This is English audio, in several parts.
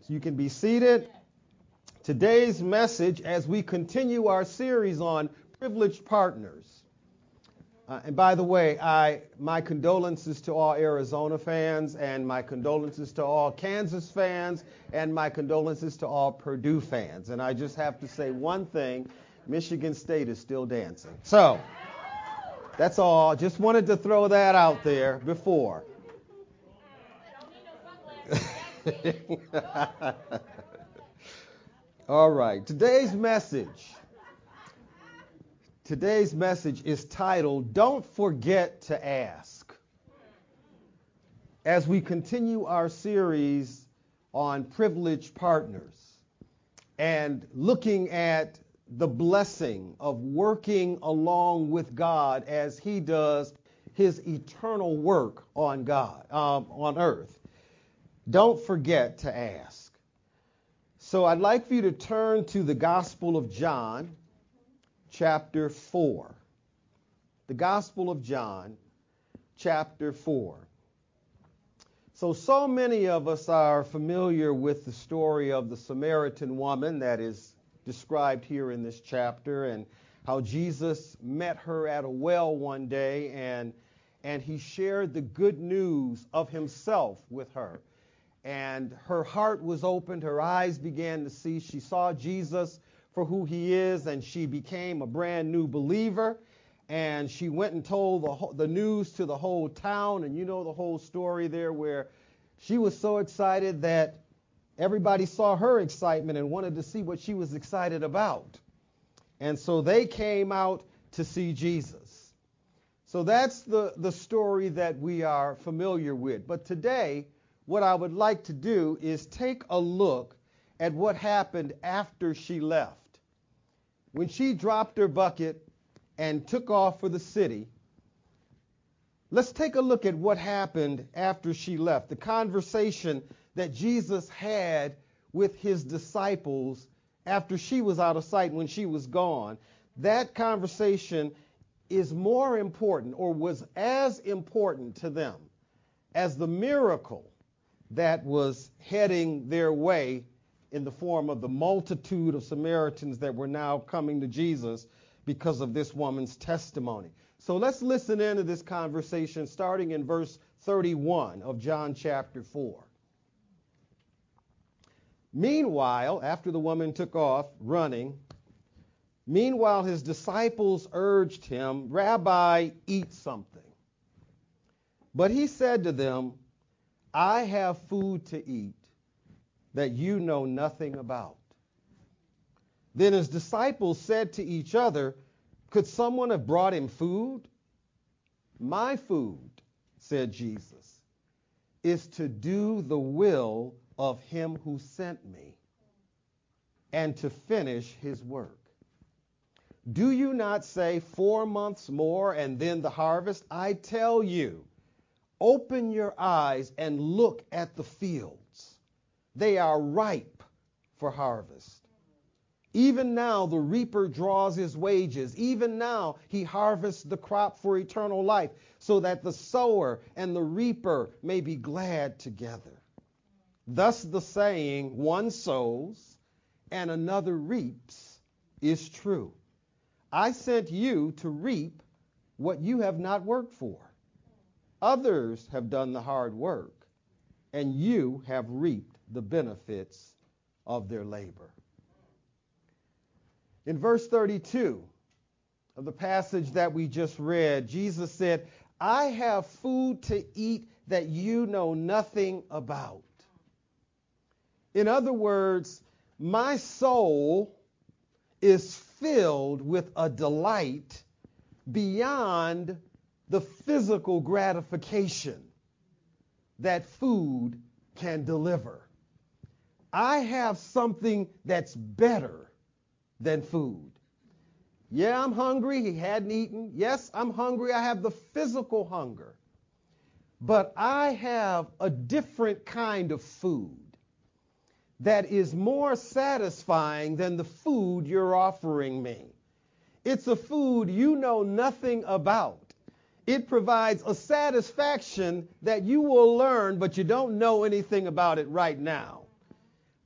So you can be seated. Today's message, as we continue our series on privileged partners. And by the way, my condolences to all Arizona fans, and my condolences to all Kansas fans, and my condolences to all Purdue fans. And I just have to say one thing, Michigan State is still dancing. So, that's all. Just wanted to throw that out there before. All right, today's message is titled, Don't Forget to Ask. As we continue our series on privileged partners and looking at the blessing of working along with God as He does His eternal work on earth, don't forget to ask. So I'd like for you to turn to the Gospel of John, chapter 4. The Gospel of John, chapter 4. So many of us are familiar with the story of the Samaritan woman that is described here in this chapter, and how Jesus met her at a well one day, and He shared the good news of Himself with her. And her heart was opened, her eyes began to see. She saw Jesus for who He is, and she became a brand new believer. And she went and told the news to the whole town, and you know the whole story there, where she was so excited that everybody saw her excitement and wanted to see what she was excited about. And so they came out to see Jesus. So that's the story that we are familiar with. But today, what I would like to do is take a look at what happened after she left. When she dropped her bucket and took off for the city, let's take a look at what happened after she left. The conversation that Jesus had with His disciples after she was out of sight, when she was gone. That conversation is more important, or was as important to them, as the miracle that was heading their way in the form of the multitude of Samaritans that were now coming to Jesus because of this woman's testimony. So let's listen into this conversation starting in verse 31 of John chapter 4. Meanwhile, after the woman took off running, His disciples urged Him, Rabbi, eat something. But He said to them, I have food to eat that you know nothing about. Then His disciples said to each other, could someone have brought Him food? My food, said Jesus, is to do the will of Him who sent me and to finish His work. Do you not say 4 months more and then the harvest? I tell you, open your eyes and look at the fields. They are ripe for harvest. Even now the reaper draws his wages. Even now he harvests the crop for eternal life, so that the sower and the reaper may be glad together. Thus the saying, one sows and another reaps, is true. I sent you to reap what you have not worked for. Others have done the hard work, and you have reaped the benefits of their labor. In verse 32 of the passage that we just read, Jesus said, I have food to eat that you know nothing about. In other words, my soul is filled with a delight beyond the physical gratification that food can deliver. I have something that's better than food. Yeah, I'm hungry. He hadn't eaten. Yes, I'm hungry. I have the physical hunger. But I have a different kind of food that is more satisfying than the food you're offering me. It's a food you know nothing about. It provides a satisfaction that you will learn, but you don't know anything about it right now.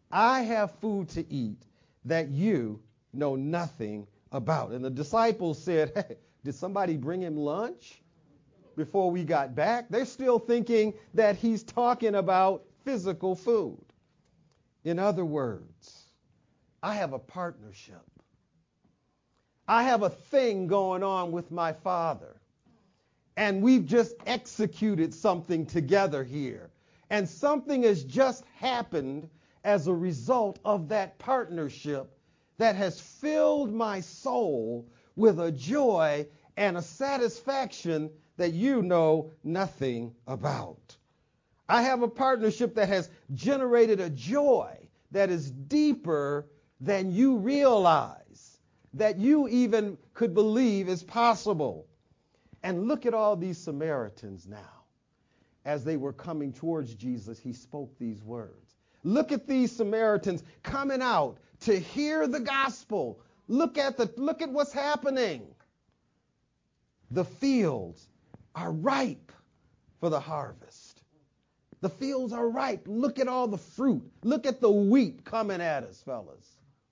I have food to eat that you know nothing about. And the disciples said, hey, did somebody bring him lunch before we got back? They're still thinking that he's talking about physical food. In other words, I have a partnership. I have a thing going on with my Father. And we've just executed something together here. And something has just happened as a result of that partnership that has filled my soul with a joy and a satisfaction that you know nothing about. I have a partnership that has generated a joy that is deeper than you realize, that you even could believe is possible. And look at all these Samaritans now. As they were coming towards Jesus, he spoke these words. Look at these Samaritans coming out to hear the gospel. Look at what's happening. The fields are ripe for the harvest. The fields are ripe. Look at all the fruit. Look at the wheat coming at us, fellas.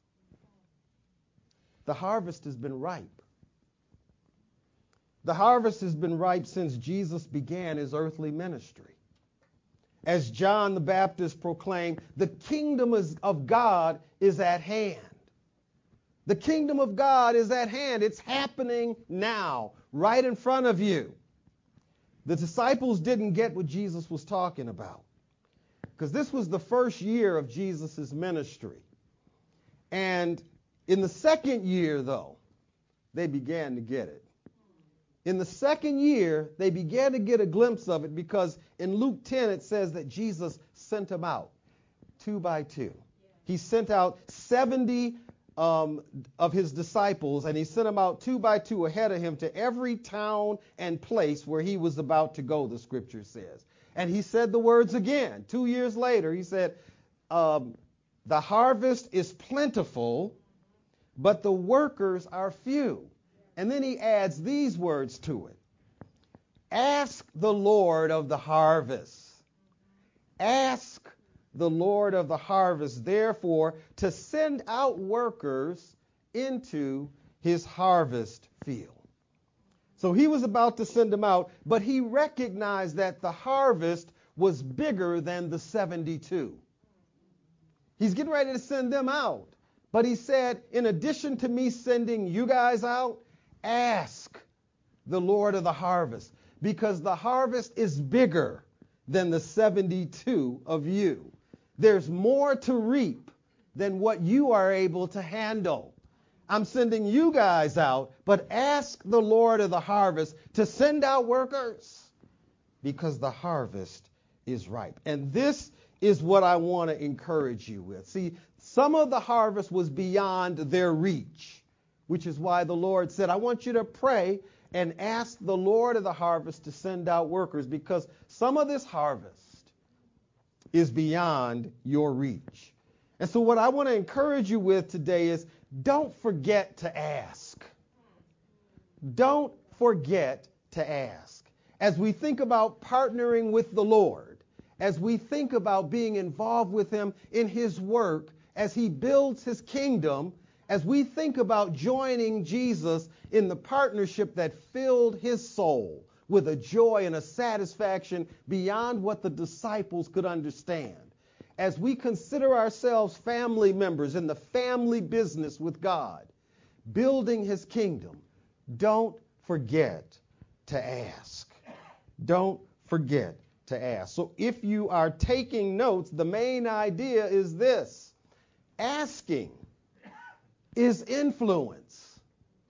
The harvest has been ripe. The harvest has been ripe since Jesus began his earthly ministry. As John the Baptist proclaimed, the kingdom of God is at hand. The kingdom of God is at hand. It's happening now, right in front of you. The disciples didn't get what Jesus was talking about, because this was the first year of Jesus' ministry. And in the second year, though, they began to get it. In the second year, they began to get a glimpse of it, because in Luke 10, it says that Jesus sent them out 2 by 2. He sent out 70 of his disciples, and he sent them out 2 by 2 ahead of him to every town and place where he was about to go, the scripture says. And he said the words again. 2 years later, he said, the harvest is plentiful, but the workers are few. And then he adds these words to it. Ask the Lord of the harvest. Ask the Lord of the harvest, therefore, to send out workers into his harvest field. So he was about to send them out, but he recognized that the harvest was bigger than the 72. He's getting ready to send them out. But he said, in addition to me sending you guys out, ask the Lord of the harvest, because the harvest is bigger than the 72 of you. There's more to reap than what you are able to handle. I'm sending you guys out, but ask the Lord of the harvest to send out workers, because the harvest is ripe. And this is what I want to encourage you with. See, some of the harvest was beyond their reach, which is why the Lord said, I want you to pray and ask the Lord of the harvest to send out workers, because some of this harvest is beyond your reach. And so what I want to encourage you with today is, don't forget to ask. Don't forget to ask. As we think about partnering with the Lord, as we think about being involved with him in his work, as he builds his kingdom, as we think about joining Jesus in the partnership that filled his soul with a joy and a satisfaction beyond what the disciples could understand, as we consider ourselves family members in the family business with God, building his kingdom, don't forget to ask. Don't forget to ask. So if you are taking notes, the main idea is this: asking is influence.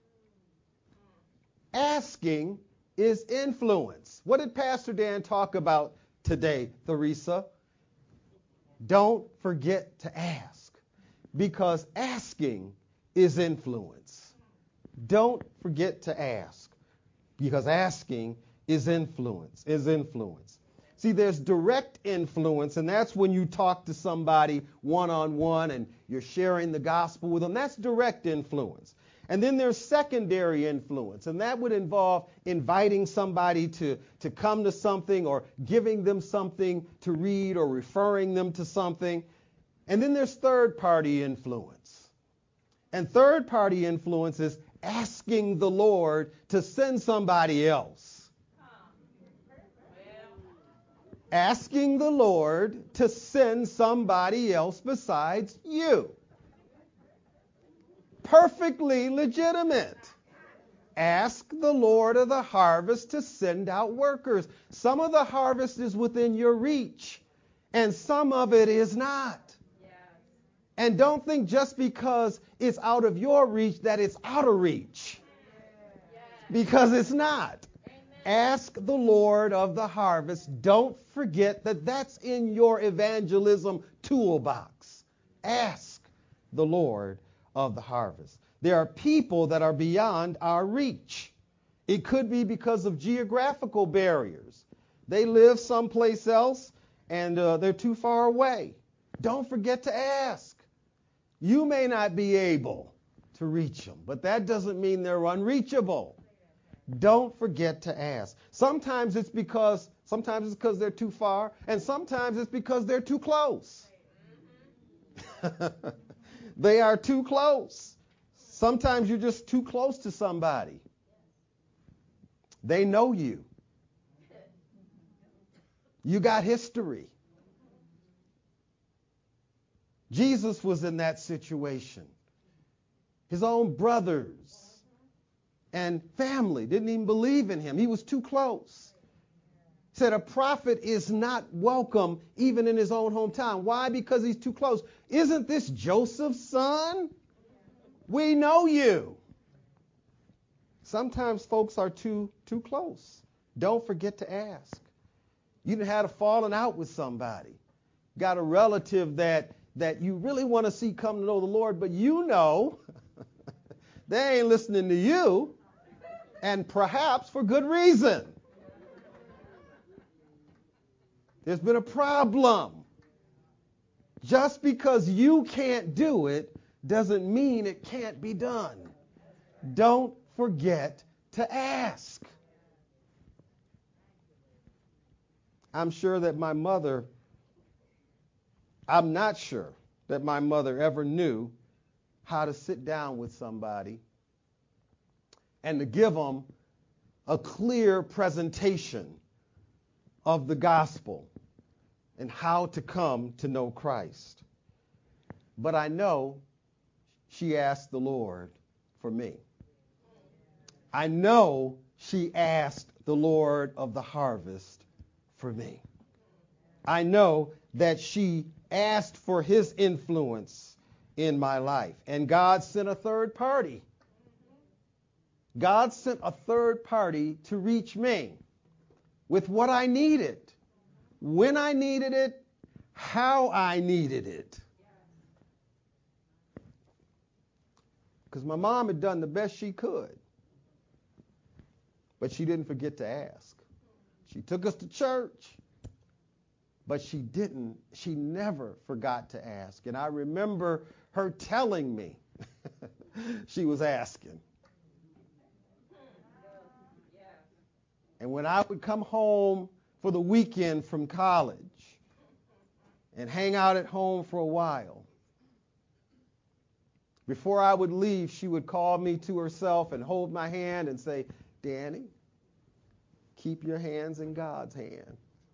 Asking is influence. What did Pastor Dan talk about today, Theresa? Don't forget to ask, because asking is influence. Don't forget to ask, because asking is influence. See, there's direct influence, and that's when you talk to somebody one-on-one and you're sharing the gospel with them. That's direct influence. And then there's secondary influence, and that would involve inviting somebody to come to something, or giving them something to read, or referring them to something. And then there's third-party influence. And third-party influence is asking the Lord to send somebody else. Asking the Lord to send somebody else besides you. Perfectly legitimate. Ask the Lord of the harvest to send out workers. Some of the harvest is within your reach, and some of it is not. And don't think just because it's out of your reach that it's out of reach. Because it's not. Ask the Lord of the harvest. Don't forget that that's in your evangelism toolbox. Ask the Lord of the harvest. There are people that are beyond our reach. It could be because of geographical barriers. They live someplace else and they're too far away. Don't forget to ask. You may not be able to reach them, but that doesn't mean they're unreachable. Don't forget to ask. Sometimes it's because they're too far, and sometimes it's because they're too close. They are too close. Sometimes you're just too close to somebody. They know you. You got history. Jesus was in that situation. His own brothers and family didn't even believe in him. He was too close. He said a prophet is not welcome even in his own hometown. Why? Because he's too close. Isn't this Joseph's son? We know you. Sometimes folks are too close. Don't forget to ask. You done had a falling out with somebody. Got a relative that you really want to see come to know the Lord, but you know they ain't listening to you, and perhaps for good reason. There's been a problem. Just because you can't do it doesn't mean it can't be done. Don't forget to ask. I'm not sure that my mother ever knew how to sit down with somebody and to give them a clear presentation of the gospel and how to come to know Christ. But I know she asked the Lord for me. I know she asked the Lord of the harvest for me. I know that she asked for his influence in my life. And God sent a third party. God sent a third party to reach me with what I needed, when I needed it, how I needed it. Because my mom had done the best she could. But she didn't forget to ask. She took us to church. But she never forgot to ask. And I remember her telling me she was asking. And when I would come home for the weekend from college and hang out at home for a while, before I would leave, she would call me to herself and hold my hand and say, "Danny, keep your hands in God's hand.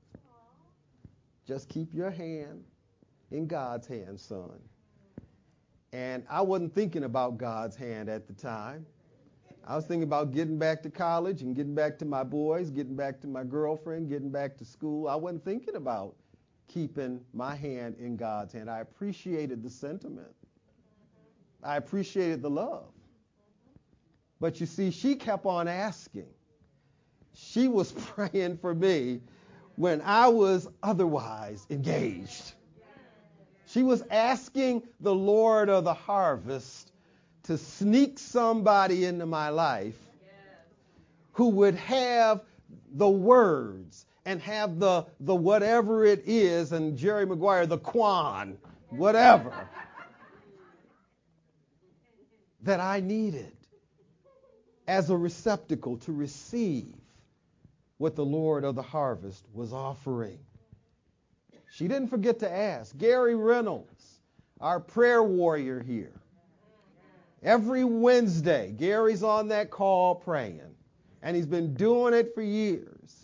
Just keep your hand in God's hand, son." And I wasn't thinking about God's hand at the time. I was thinking about getting back to college and getting back to my boys, getting back to my girlfriend, getting back to school. I wasn't thinking about keeping my hand in God's hand. I appreciated the sentiment. I appreciated the love. But you see, she kept on asking. She was praying for me when I was otherwise engaged. She was asking the Lord of the harvest to sneak somebody into my life who would have the words and have the whatever it is, and Jerry Maguire, the quan, whatever, that I needed as a receptacle to receive what the Lord of the harvest was offering. She didn't forget to ask. Gary Reynolds our prayer warrior here. Every Wednesday, Gary's on that call praying, and he's been doing it for years.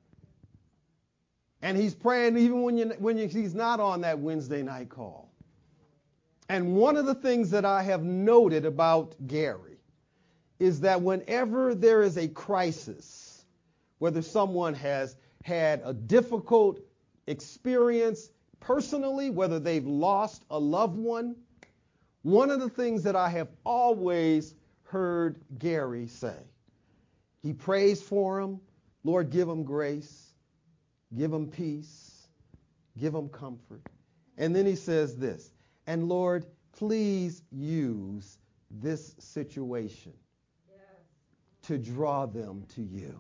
And he's praying even when he's not on that Wednesday night call. And one of the things that I have noted about Gary is that whenever there is a crisis, whether someone has had a difficult experience personally, whether they've lost a loved one, one of the things that I have always heard Gary say, he prays for him, Lord, give him grace, give him peace, give him comfort. And then he says this, and Lord, please use this situation to draw them to you.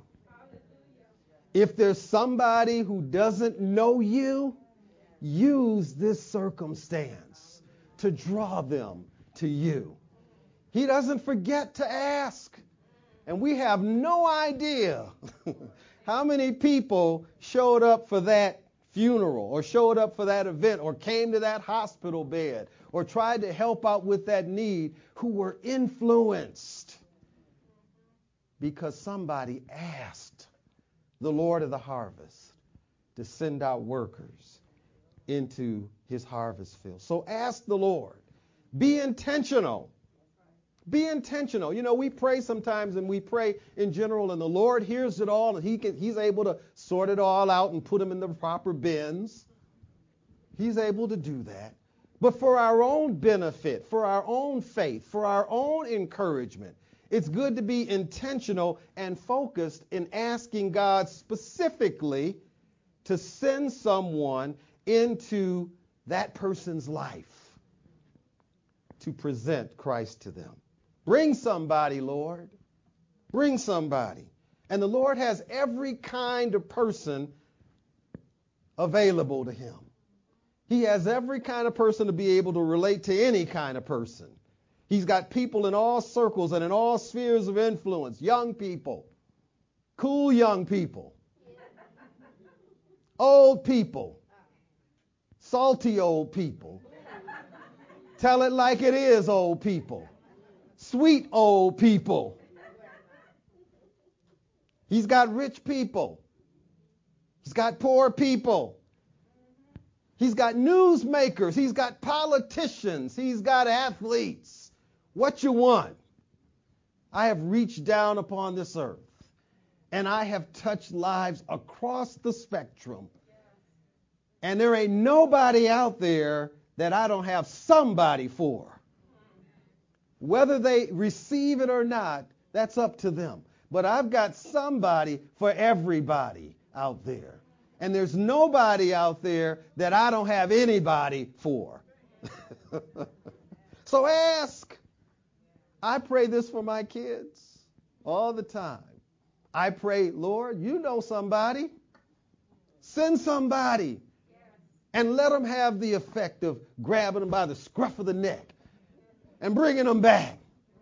If there's somebody who doesn't know you, use this circumstance to draw them to you. He doesn't forget to ask. And we have no idea how many people showed up for that funeral or showed up for that event or came to that hospital bed or tried to help out with that need who were influenced because somebody asked the Lord of the harvest to send out workers into his harvest field. So ask the Lord. Be intentional. Be intentional. You know, we pray sometimes and we pray in general and the Lord hears it all and he's able to sort it all out and put them in the proper bins. He's able to do that. But for our own benefit, for our own faith, for our own encouragement, it's good to be intentional and focused in asking God specifically to send someone into that person's life to present Christ to them. Bring somebody, Lord. Bring somebody. And the Lord has every kind of person available to him. He has every kind of person to be able to relate to any kind of person. He's got people in all circles and in all spheres of influence. Young people, cool young people, old people, salty old people, tell it like it is old people, sweet old people. He's got rich people. He's got poor people. He's got newsmakers. He's got politicians. He's got athletes. What you want? I have reached down upon this earth and I have touched lives across the spectrum. And there ain't nobody out there that I don't have somebody for. Whether they receive it or not, that's up to them. But I've got somebody for everybody out there. And there's nobody out there that I don't have anybody for. So ask. I pray this for my kids all the time. I pray, Lord, you know somebody. Send somebody. And let them have the effect of grabbing them by the scruff of the neck and bringing them back.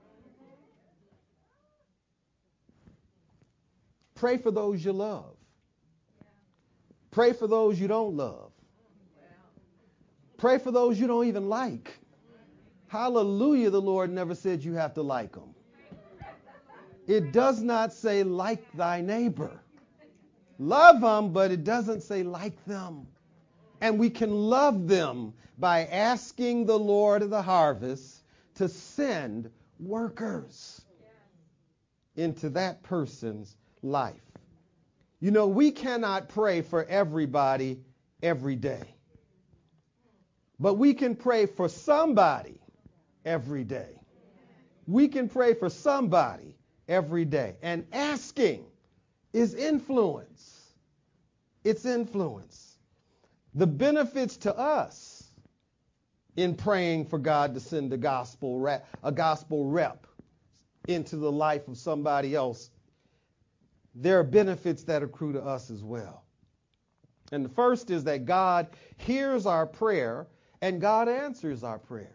Pray for those you love. Pray for those you don't love. Pray for those you don't even like. Hallelujah, the Lord never said you have to like them. It does not say like thy neighbor. Love them, but it doesn't say like them. And we can love them by asking the Lord of the harvest to send workers into that person's life. You know, we cannot pray for everybody every day. But we can pray for somebody every day. We can pray for somebody every day. And asking is influence. It's influence. The benefits to us in praying for God to send a gospel rep into the life of somebody else, there are benefits that accrue to us as well. And the first is that God hears our prayer and God answers our prayers.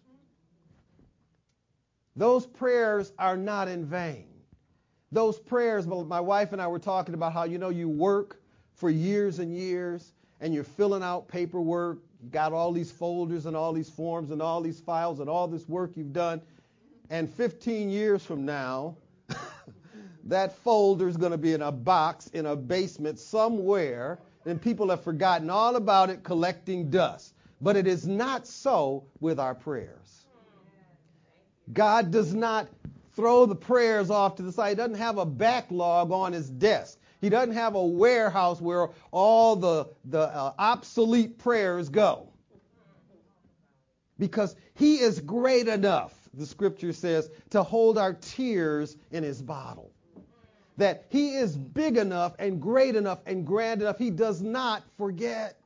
Those prayers are not in vain. Those prayers, my wife and I were talking about how, you know, you work for years and years and you're filling out paperwork, got all these folders and all these forms and all these files and all this work you've done. And 15 years from now, that folder is going to be in a box in a basement somewhere, and people have forgotten all about it, collecting dust. But it is not so with our prayers. God does not throw the prayers off to the side. He doesn't have a backlog on his desk. He doesn't have a warehouse where all the obsolete prayers go. Because he is great enough, the scripture says, to hold our tears in his bottle. That he is big enough and great enough and grand enough. He does not forget.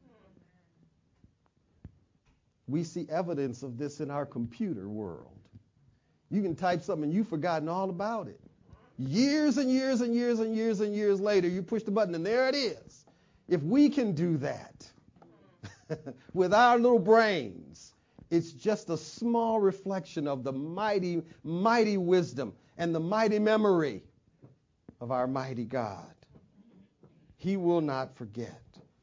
We see evidence of this in our computer world. You can type something and you've forgotten all about it. Years and years and years and years and years later, you push the button and there it is. If we can do that with our little brains, it's just a small reflection of the mighty, mighty wisdom and the mighty memory of our mighty God. He will not forget.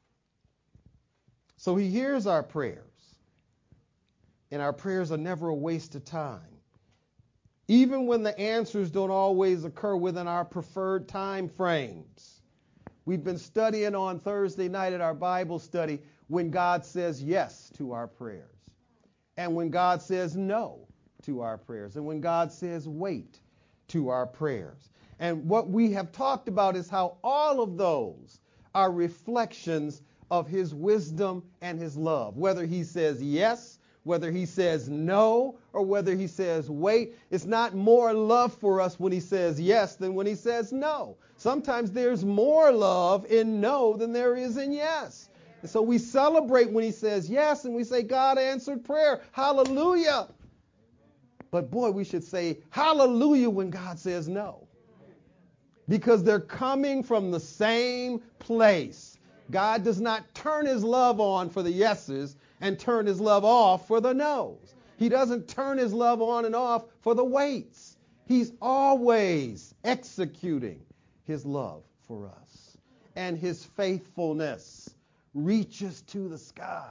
So he hears our prayers. And our prayers are never a waste of time. Even when the answers don't always occur within our preferred time frames. We've been studying on Thursday night at our Bible study when God says yes to our prayers. And when God says no to our prayers. And when God says wait to our prayers. And what we have talked about is how all of those are reflections of his wisdom and his love. Whether he says yes, whether he says no, or whether he says wait, it's not more love for us when he says yes than when he says no. Sometimes there's more love in no than there is in yes. And so we celebrate when he says yes, and we say, God answered prayer. Hallelujah. But boy, we should say hallelujah when God says no. Because they're coming from the same place. God does not turn his love on for the yeses and turn his love off for the no's. He doesn't turn his love on and off for the waits. He's always executing his love for us. And his faithfulness reaches to the skies.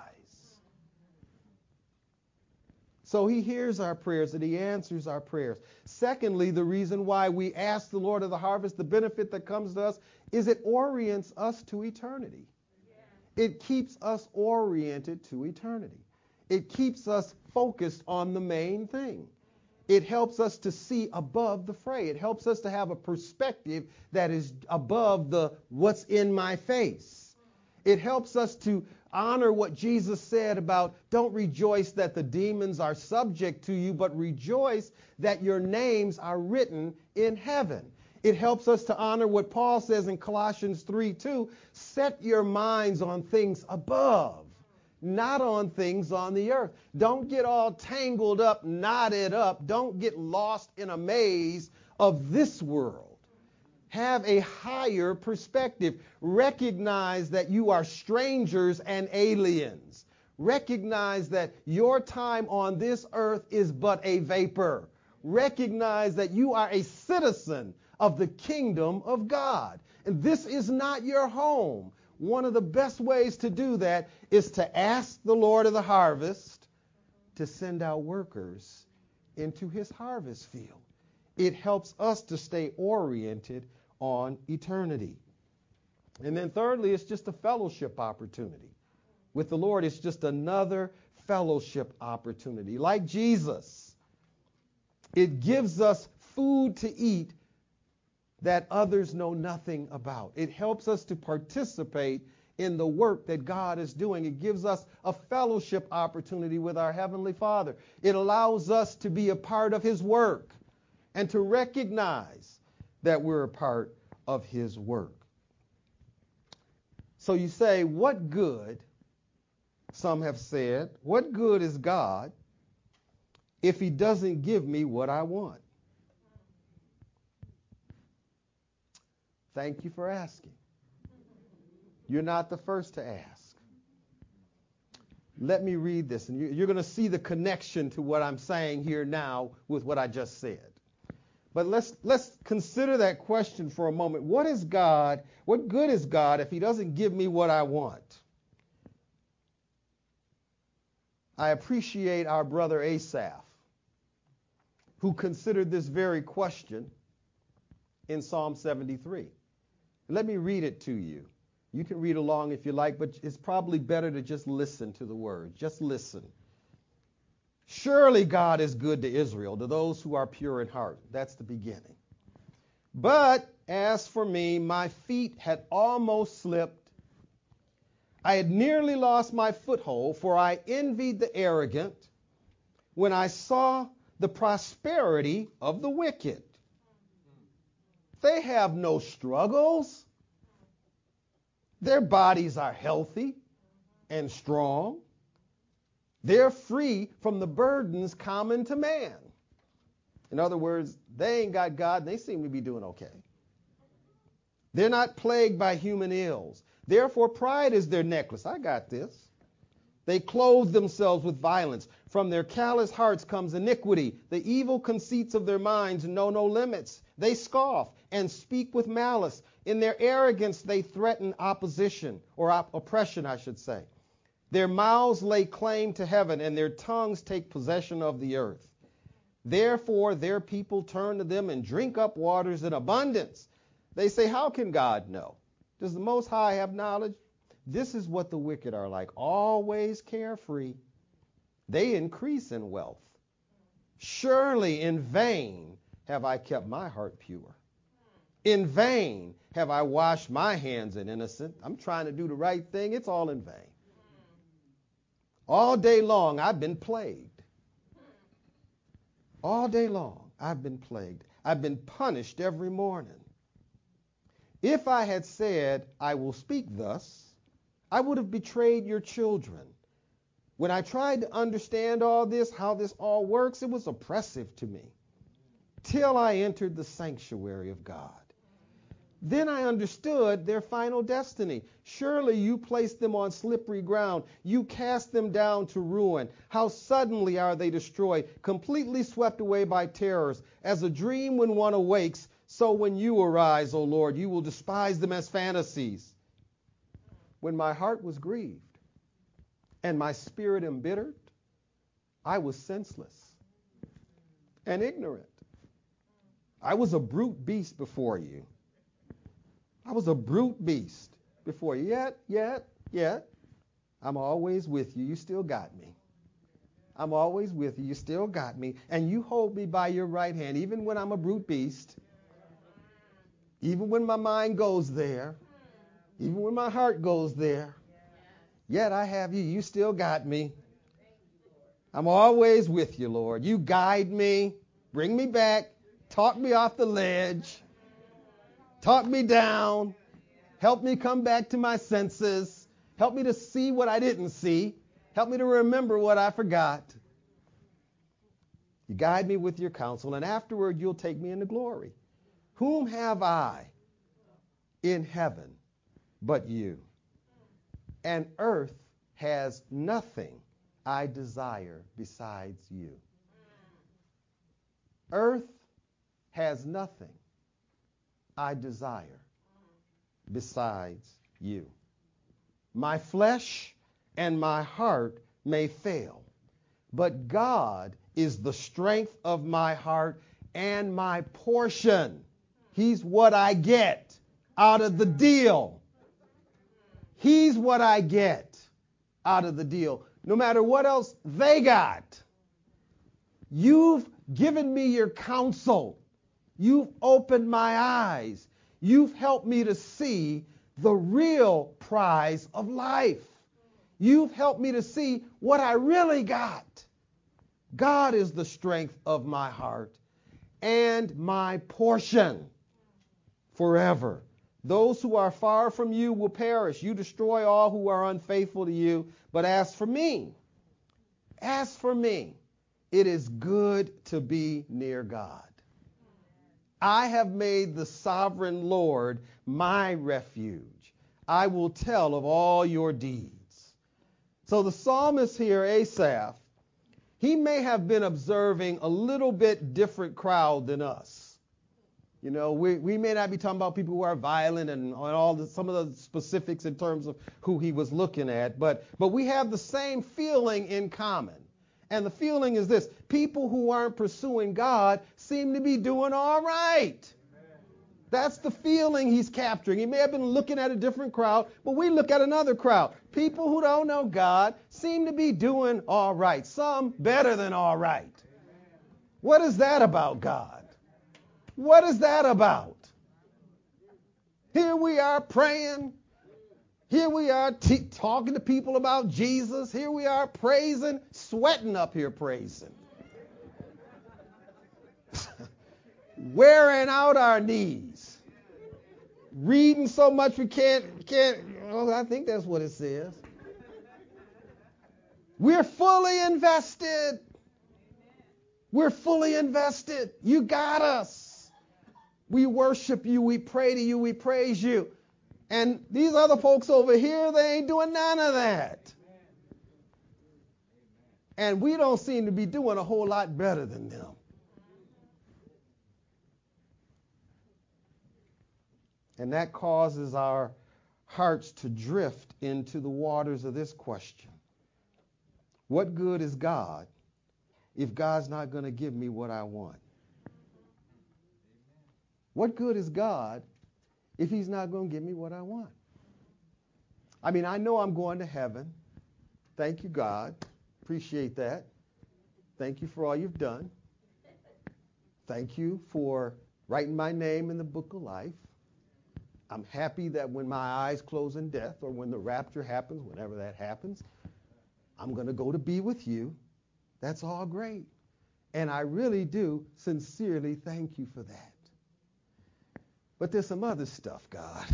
So he hears our prayers and he answers our prayers. Secondly, the reason why we ask the Lord of the harvest, the benefit that comes to us, is it orients us to eternity. It keeps us oriented to eternity. It keeps us focused on the main thing. It helps us to see above the fray. It helps us to have a perspective that is above the what's in my face. It helps us to honor what Jesus said about don't rejoice that the demons are subject to you, but rejoice that your names are written in heaven. It helps us to honor what Paul says in Colossians 3:2, set your minds on things above, not on things on the earth. Don't get all tangled up, knotted up. Don't get lost in a maze of this world. Have a higher perspective. Recognize that you are strangers and aliens. Recognize that your time on this earth is but a vapor. Recognize that you are a citizen of the kingdom of God. And this is not your home. One of the best ways to do that is to ask the Lord of the harvest to send out workers into his harvest field. It helps us to stay oriented on eternity. And then thirdly, it's just a fellowship opportunity. With the Lord, it's just another fellowship opportunity. Like Jesus, it gives us food to eat that others know nothing about. It helps us to participate in the work that God is doing. It gives us a fellowship opportunity with our Heavenly Father. It allows us to be a part of his work and to recognize that we're a part of his work. So you say, what good, some have said, what good is God if he doesn't give me what I want? Thank you for asking. You're not the first to ask. Let me read this, and you're going to see the connection to what I'm saying here now with what I just said. But let's consider that question for a moment. What good is God if he doesn't give me what I want? I appreciate our brother Asaph, who considered this very question in Psalm 73. Let me read it to you. You can read along if you like, but it's probably better to just listen to the words. Just listen. Surely God is good to Israel, to those who are pure in heart. That's the beginning. But as for me, my feet had almost slipped. I had nearly lost my foothold, for I envied the arrogant when I saw the prosperity of the wicked. They have no struggles. Their bodies are healthy and strong. They're free from the burdens common to man. In other words, they ain't got God, and they seem to be doing okay. They're not plagued by human ills. Therefore, pride is their necklace. I got this. They clothe themselves with violence. From their callous hearts comes iniquity. The evil conceits of their minds know no limits. They scoff and speak with malice. In their arrogance, they threaten opposition, or oppression, I should say. Their mouths lay claim to heaven, and their tongues take possession of the earth. Therefore, their people turn to them and drink up waters in abundance. They say, how can God know? Does the Most High have knowledge? This is what the wicked are like, always carefree. They increase in wealth. Surely in vain have I kept my heart pure. In vain have I washed my hands in innocence. I'm trying to do the right thing. It's all in vain. All day long I've been plagued. All day long I've been plagued. I've been punished every morning. If I had said, I will speak thus, I would have betrayed your children. When I tried to understand all this, how this all works, it was oppressive to me, till I entered the sanctuary of God. Then I understood their final destiny. Surely you placed them on slippery ground. You cast them down to ruin. How suddenly are they destroyed, completely swept away by terrors. As a dream when one awakes, so when you arise, O Lord, you will despise them as fantasies. When my heart was grieved and my spirit embittered, I was senseless and ignorant. I was a brute beast before you. I was a brute beast before you. Yet, I'm always with you. You still got me. I'm always with you. You still got me. And you hold me by your right hand, even when I'm a brute beast, even when my mind goes there, even when my heart goes there. Yet I have you. You still got me. I'm always with you, Lord. You guide me, bring me back, talk me off the ledge. Talk me down. Help me come back to my senses. Help me to see what I didn't see. Help me to remember what I forgot. You guide me with your counsel, and afterward you'll take me into glory. Whom have I in heaven but you? And earth has nothing I desire besides you. Earth has nothing I desire besides you. My flesh and my heart may fail, but God is the strength of my heart and my portion. He's what I get out of the deal. He's what I get out of the deal. No matter what else they got. You've given me your counsel. You've opened my eyes. You've helped me to see the real prize of life. You've helped me to see what I really got. God is the strength of my heart and my portion forever. Those who are far from you will perish. You destroy all who are unfaithful to you. But as for me, it is good to be near God. I have made the sovereign Lord my refuge. I will tell of all your deeds. So the psalmist here, Asaph, he may have been observing a little bit different crowd than us. You know, we may not be talking about people who are violent and some of the specifics in terms of who he was looking at, but we have the same feeling in common. And the feeling is this: people who aren't pursuing God seem to be doing all right. That's the feeling he's capturing. He may have been looking at a different crowd, but we look at another crowd. People who don't know God seem to be doing all right. Some better than all right. What is that about, God? What is that about? Here we are praying. Here we are talking to people about Jesus. Here we are praising, sweating up here praising. Wearing out our knees. Reading so much we can't, I think that's what it says. We're fully invested. We're fully invested. You got us. We worship you. We pray to you. We praise you. And these other folks over here, they ain't doing none of that. And we don't seem to be doing a whole lot better than them. And that causes our hearts to drift into the waters of this question. What good is God if God's not going to give me what I want? What good is God if he's not going to give me what I want? I mean, I know I'm going to heaven. Thank you, God. Appreciate that. Thank you for all you've done. Thank you for writing my name in the book of life. I'm happy that when my eyes close in death, or when the rapture happens, whenever that happens, I'm going to go to be with you. That's all great. And I really do sincerely thank you for that. But there's some other stuff, God.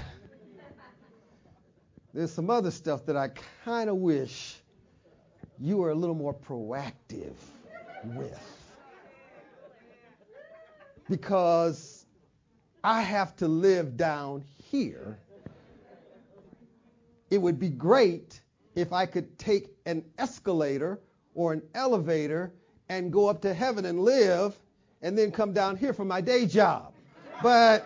There's some other stuff that I kind of wish you were a little more proactive with. Because I have to live down here. It would be great if I could take an escalator or an elevator and go up to heaven and live and then come down here for my day job. But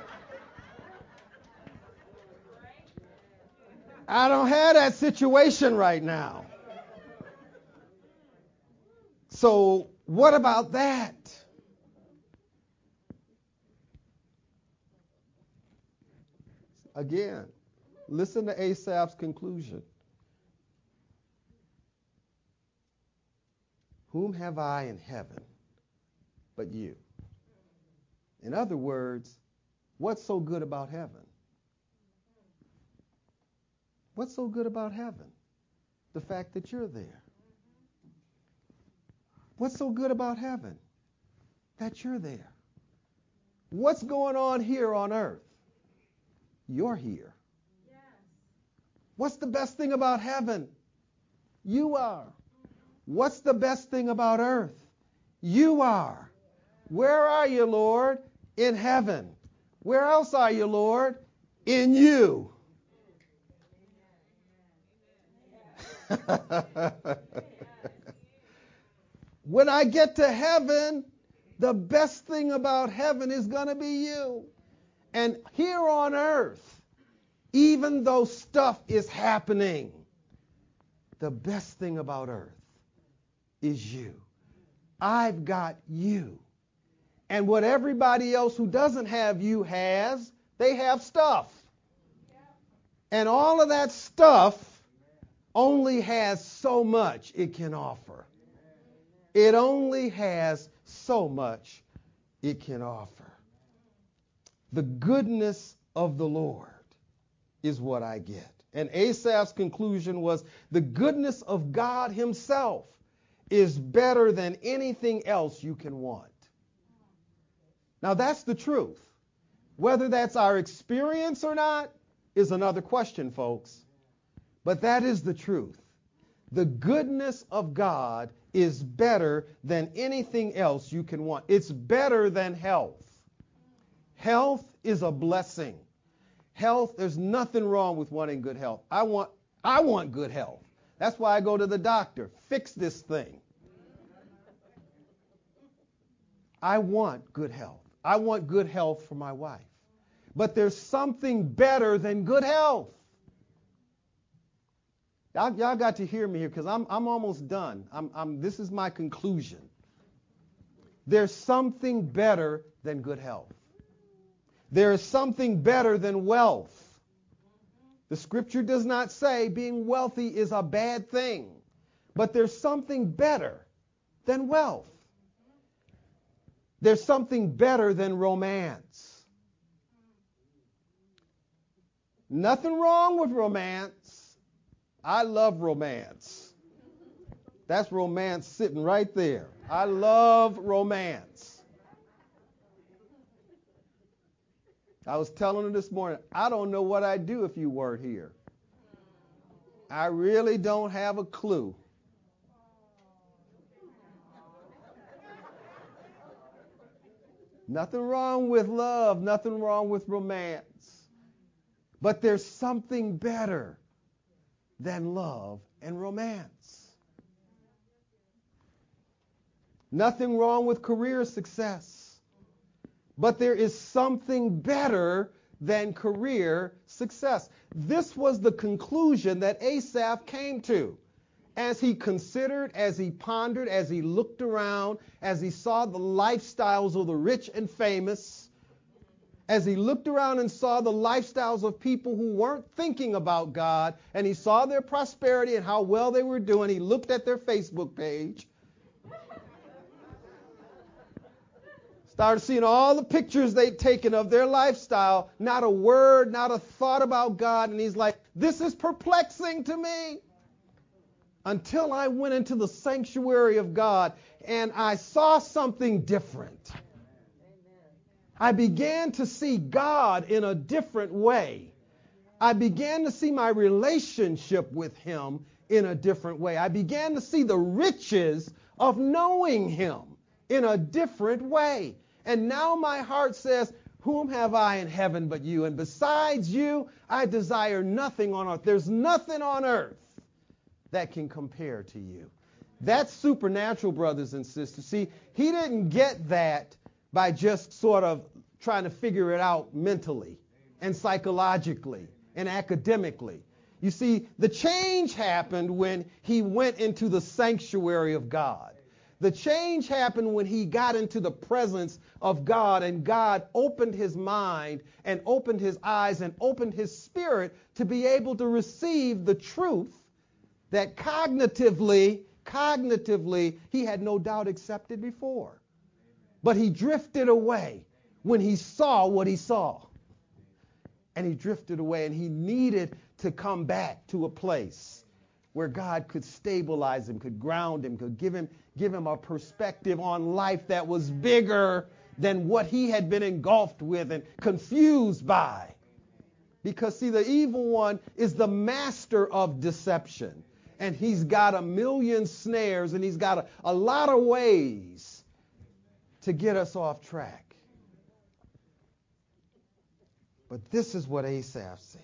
I don't have that situation right now. So what about that? Again, listen to Asaph's conclusion. Whom have I in heaven but you? In other words, what's so good about heaven? What's so good about heaven? The fact that you're there. What's so good about heaven? That you're there. What's going on here on earth? You're here. Yes. What's the best thing about heaven? You are. What's the best thing about earth? You are. Where are you, Lord? In heaven. Where else are you, Lord? In you. When I get to heaven, the best thing about heaven is going to be you. And here on earth, even though stuff is happening, the best thing about earth is you. I've got you. And what everybody else who doesn't have you has, they have stuff. And all of that stuff only has so much it can offer. It only has so much it can offer. The goodness of the Lord is what I get. And Asaph's conclusion was the goodness of God himself is better than anything else you can want. Now that's the truth. Whether that's our experience or not is another question, folks. But that is the truth. The goodness of God is better than anything else you can want. It's better than health. Health is a blessing. Health, there's nothing wrong with wanting good health. I want good health. That's why I go to the doctor. Fix this thing. I want good health. I want good health for my wife. But there's something better than good health. Y'all got to hear me here because I'm almost done. This is my conclusion. There's something better than good health. There is something better than wealth. The scripture does not say being wealthy is a bad thing, but there's something better than wealth. There's something better than romance. Nothing wrong with romance. I love romance. That's romance sitting right there. I love romance. I was telling her this morning, I don't know what I'd do if you weren't here. I really don't have a clue. Nothing wrong with love, nothing wrong with romance. But there's something better than love and romance. Nothing wrong with career success. But there is something better than career success. This was the conclusion that Asaph came to as he considered, as he pondered, as he looked around, as he saw the lifestyles of the rich and famous, as he looked around and saw the lifestyles of people who weren't thinking about God, and he saw their prosperity and how well they were doing. He looked at their Facebook page, started seeing all the pictures they'd taken of their lifestyle, not a word, not a thought about God, and he's like, this is perplexing to me. Until I went into the sanctuary of God and I saw something different. I began to see God in a different way. I began to see my relationship with Him in a different way. I began to see the riches of knowing Him in a different way. And now my heart says, whom have I in heaven but you? And besides you, I desire nothing on earth. There's nothing on earth that can compare to you. That's supernatural, brothers and sisters. See, he didn't get that by just sort of trying to figure it out mentally and psychologically and academically. You see, the change happened when he went into the sanctuary of God. The change happened when he got into the presence of God, and God opened his mind and opened his eyes and opened his spirit to be able to receive the truth that cognitively, he had no doubt accepted before. But he drifted away when he saw what he saw. And he drifted away, and he needed to come back to a place where God could stabilize him, could ground him, could give him a perspective on life that was bigger than what he had been engulfed with and confused by. Because, see, the evil one is the master of deception. And he's got a million snares, and he's got a lot of ways to get us off track. But this is what Asaph said.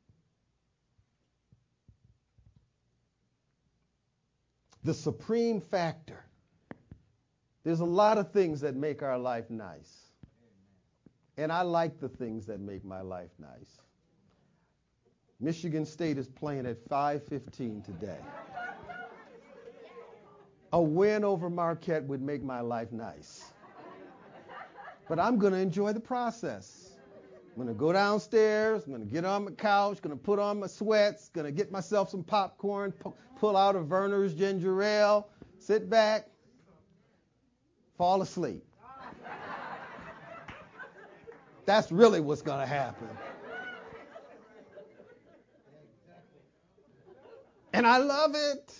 The supreme factor. There's a lot of things that make our life nice. And I like the things that make my life nice. Michigan State is playing at 5:15 today. A win over Marquette would make my life nice. But I'm going to enjoy the process. I'm going to go downstairs. I'm going to get on my couch. Going to put on my sweats. Going to get myself some popcorn. Pull out a Werner's ginger ale. Sit back. Fall asleep. That's really what's going to happen. And I love it.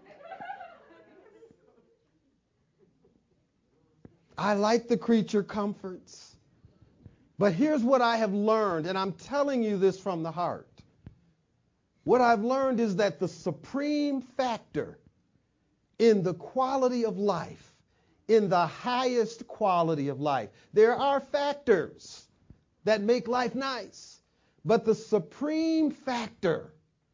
I like the creature comforts. But here's what I have learned, and I'm telling you this from the heart. What I've learned is that the supreme factor in the quality of life, in the highest quality of life, there are factors that make life nice, but the supreme factor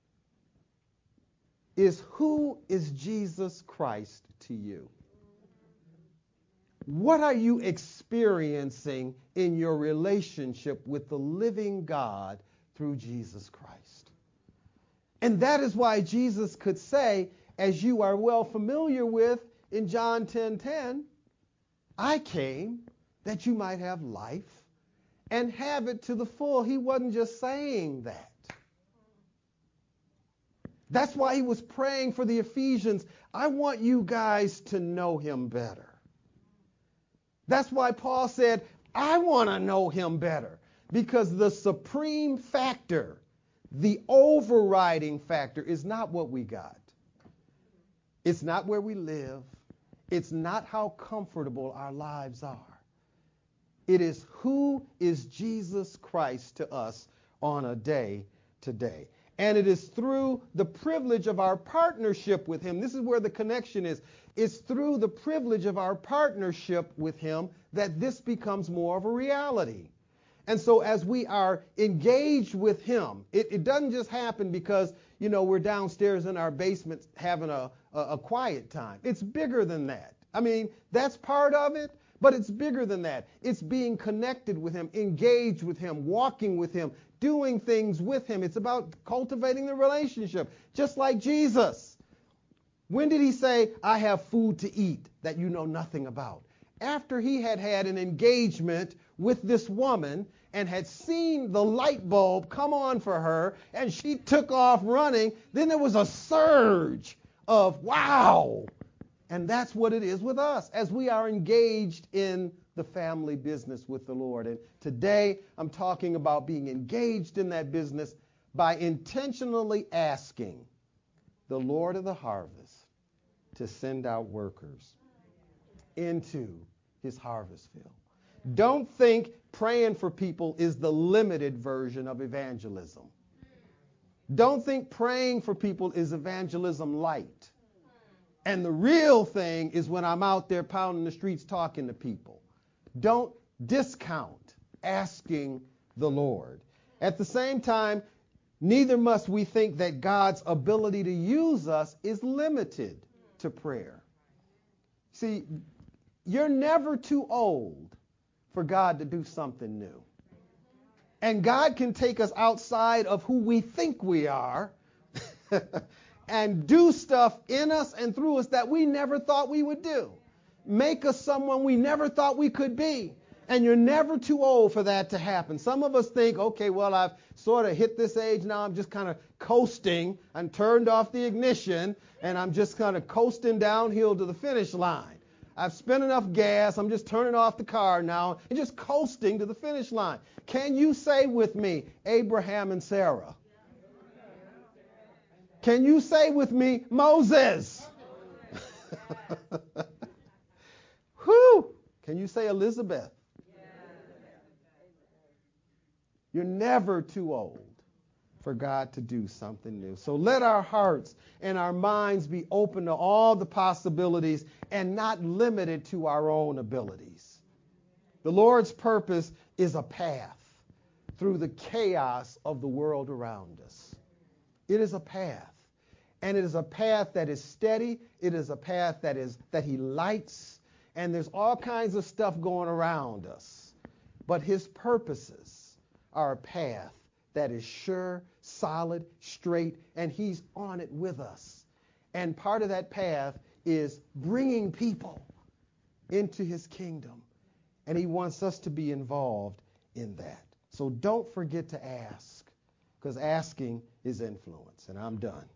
is, who is Jesus Christ to you? What are you experiencing experiencing in your relationship with the living God through Jesus Christ. And that is why Jesus could say, as you are well familiar with in John 10:10, I came that you might have life and have it to the full. He wasn't just saying that. That's why he was praying for the Ephesians. I want you guys to know him better. That's why Paul said, I want to know him better. Because the supreme factor, the overriding factor, is not what we got. It's not where we live. It's not how comfortable our lives are. It is who is Jesus Christ to us on a day to day. And it is through the privilege of our partnership with him. This is where the connection is. It's through the privilege of our partnership with him that this becomes more of a reality. And so as we are engaged with him, it doesn't just happen because, we're downstairs in our basement having a quiet time. It's bigger than that. I mean, that's part of it, but it's bigger than that. It's being connected with him, engaged with him, walking with him, doing things with him. It's about cultivating the relationship, just like Jesus. When did he say, I have food to eat that you know nothing about? After he had had an engagement with this woman and had seen the light bulb come on for her, and she took off running, then there was a surge of wow. And that's what it is with us as we are engaged in the family business with the Lord. And today I'm talking about being engaged in that business by intentionally asking the Lord of the harvest to send out workers into his harvest field. Don't think praying for people is the limited version of evangelism. Don't think praying for people is evangelism light. And the real thing is when I'm out there pounding the streets talking to people. Don't discount asking the Lord. At the same time, neither must we think that God's ability to use us is limited to prayer. See, you're never too old for God to do something new. And God can take us outside of who we think we are and do stuff in us and through us that we never thought we would do. Make us someone we never thought we could be. And you're never too old for that to happen. Some of us think, okay, well, I've sort of hit this age now. I'm just kind of coasting. I'm turned off the ignition, and I'm just kind of coasting downhill to the finish line. I've spent enough gas. I'm just turning off the car now and just coasting to the finish line. Can you say with me, Abraham and Sarah? Can you say with me, Moses? Whew. Can you say Elizabeth? You're never too old for God to do something new. So let our hearts and our minds be open to all the possibilities and not limited to our own abilities. The Lord's purpose is a path through the chaos of the world around us. It is a path. And it is a path that is steady. It is a path that he likes. And there's all kinds of stuff going around us. But his purposes are a path that is sure, solid, straight, and he's on it with us. And part of that path is bringing people into his kingdom. And he wants us to be involved in that. So don't forget to ask, because asking is influence. And I'm done.